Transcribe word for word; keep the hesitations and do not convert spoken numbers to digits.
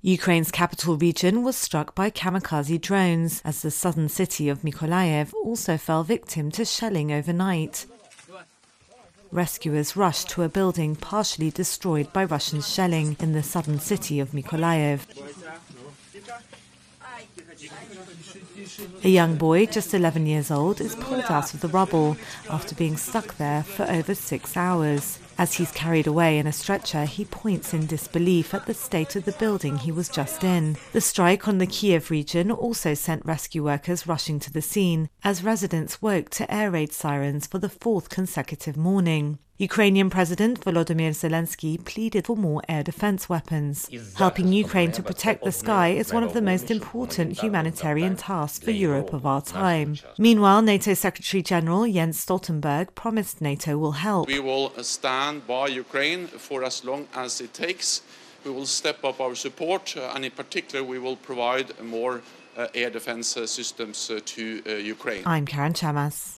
Ukraine's capital region was struck by kamikaze drones, as the southern city of Mykolaiv also fell victim to shelling overnight. Rescuers rushed to a building partially destroyed by Russian shelling in the southern city of Mykolaiv. A young boy, just eleven years old, is pulled out of the rubble after being stuck there for over six hours. As he's carried away in a stretcher, he points in disbelief at the state of the building he was just in. The strike on the Kiev region also sent rescue workers rushing to the scene, as residents woke to air raid sirens for the fourth consecutive morning. Ukrainian President Volodymyr Zelensky pleaded for more air defense weapons. Helping Ukraine to protect the sky is one of the most important humanitarian tasks for Europe of our time. Meanwhile, NATO Secretary General Jens Stoltenberg promised NATO will help. We will stand by Ukraine for as long as it takes. We will step up our support, uh, and in particular we will provide more uh, air defense uh, systems uh, to uh, Ukraine. I'm Karen Chamas.